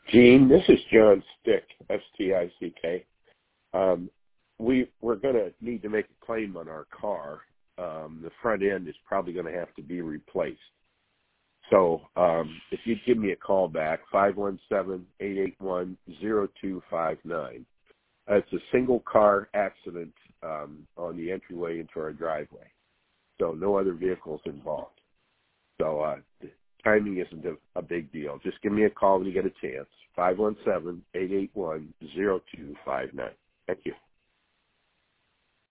Gene, this is John Stick, S-T-I-C-K. We're going to need to make a claim on our car. The front end is probably going to have to be replaced. So if you'd give me a call back, 517-881-0259. It's a single car accident on the entryway into our driveway. So no other vehicles involved. So timing isn't a big deal. Just give me a call when you get a chance. 517-881-0259. Thank you.